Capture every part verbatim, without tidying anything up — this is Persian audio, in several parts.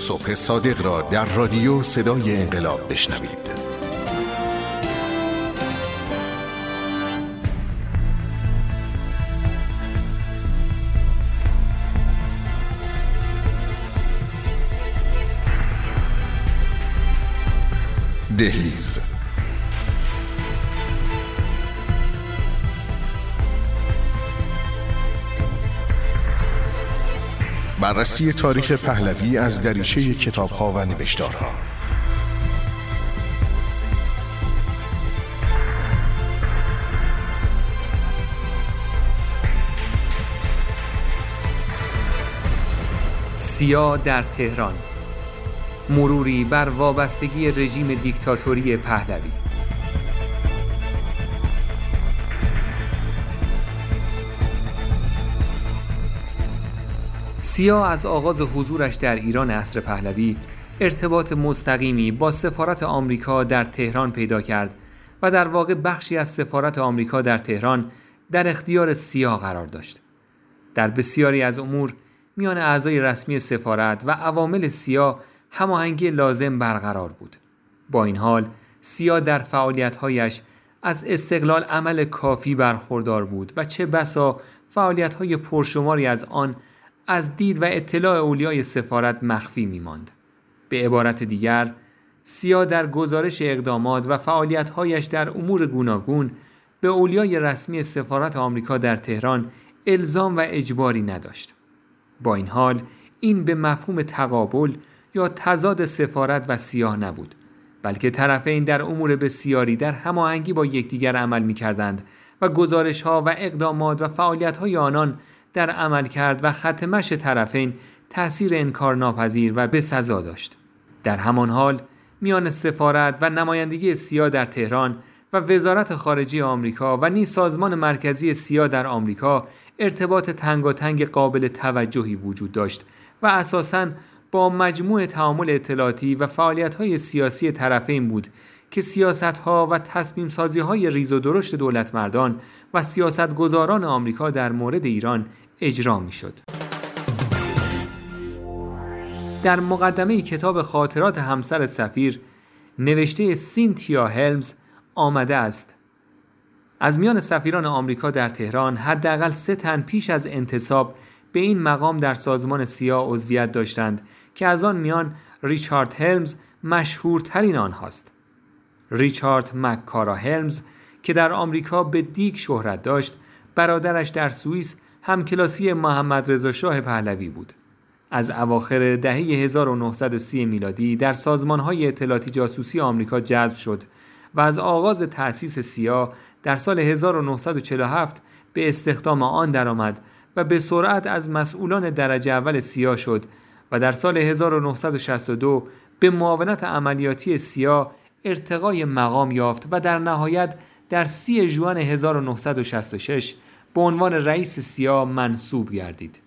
صبح صادق را در رادیو صدای انقلاب بشنوید. دهلیز. بررسی تاریخ پهلوی از دریچه کتاب‌ها و نوشتارها. سیا در تهران، مروری بر وابستگی رژیم دیکتاتوری پهلوی. سیا از آغاز حضورش در ایران عصر پهلوی ارتباط مستقیمی با سفارت آمریکا در تهران پیدا کرد و در واقع بخشی از سفارت آمریکا در تهران در اختیار سیا قرار داشت. در بسیاری از امور میان اعضای رسمی سفارت و عوامل سیا هماهنگی لازم برقرار بود. با این حال سیا در فعالیت‌هایش از استقلال عمل کافی برخوردار بود و چه بسا فعالیت‌های پرشماری از آن از دید و اطلاع اولیای سفارت مخفی می‌ماند. به عبارت دیگر، سیا در گزارش اقدامات و فعالیت‌هایش در امور گوناگون به اولیای رسمی سفارت آمریکا در تهران الزام و اجباری نداشت. با این حال این به مفهوم تقابل یا تضاد سفارت و سیا نبود، بلکه طرفین در امور بسیاری در هماهنگی با یکدیگر عمل می‌کردند و گزارش‌ها و اقدامات و فعالیت‌های آنان در عملکرد و خط مشی طرفین تأثیر انکارناپذیر و بسزا داشت. در همان حال میان سفارت و نمایندگی سیا در تهران و وزارت خارجه آمریکا و نیز سازمان مرکزی سیا در آمریکا ارتباط تنگاتنگ قابل توجهی وجود داشت و اساساً با مجموع تعامل اطلاعاتی و فعالیت‌های سیاسی طرفین بود که سیاست‌ها و تصمیم‌سازی‌های ریز و درشت دولتمردان و سیاستگزاران آمریکا در مورد ایران اجرا می‌شد. در مقدمه کتاب خاطرات همسر سفیر نوشته سینتیا هلمز آمده است: از میان سفیران آمریکا در تهران حداقل سه تن پیش از انتصاب به این مقام در سازمان سیا عضویت داشتند که از آن میان ریچارد هلمز مشهورترین آنهاست. ریچارد مککارا هلمز که در آمریکا به دیگ شهرت داشت، برادرش در سوئیس همکلاسی محمد رضا شاه پهلوی بود. از اواخر دهه هزار و نهصد و سی میلادی در سازمان‌های اطلاعاتی جاسوسی آمریکا جذب شد و از آغاز تأسیس سیا در سال هزار و نهصد و چهل و هفت به استخدام آن درآمد و به سرعت از مسئولان درجه اول سیا شد و در سال هزار و نهصد و شصت و دو به معاونت عملیاتی سیا ارتقای مقام یافت و در نهایت در سی ژوئن هزار و نهصد و شصت و شش به عنوان رئیس سیا منصوب گردید.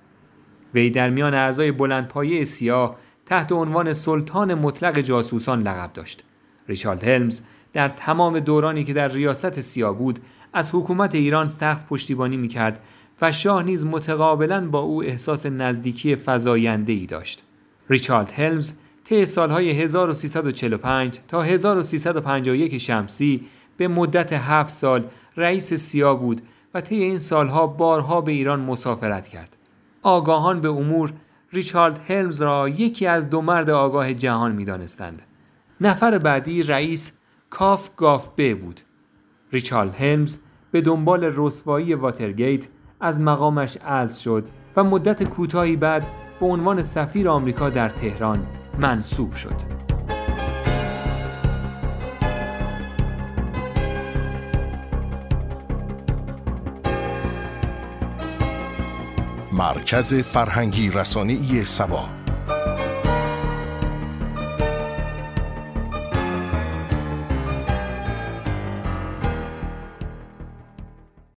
وی در میان اعضای بلندپایه سیا تحت عنوان سلطان مطلق جاسوسان لقب داشت. ریچارد هلمز در تمام دورانی که در ریاست سیا بود از حکومت ایران سخت پشتیبانی می‌کرد و شاه نیز متقابلاً با او احساس نزدیکی فزاینده‌ای داشت. ریچارد هلمز طی سالهای هزار و سیصد و چهل و پنج تا هزار و سیصد و پنجاه و یک شمسی به مدت هفت سال رئیس سیا بود و طی این سالها بارها به ایران مسافرت کرد. آگاهان به امور ریچارد هلمز را یکی از دو مرد آگاه جهان می‌دانستند. نفر بعدی رئیس کاف گاف به بود. ریچارد هلمز به دنبال رسوایی واترگیت از مقامش عزل شد و مدت کوتاهی بعد به عنوان سفیر آمریکا در تهران منصوب شد. مرکز فرهنگی رسانه‌ای سبا.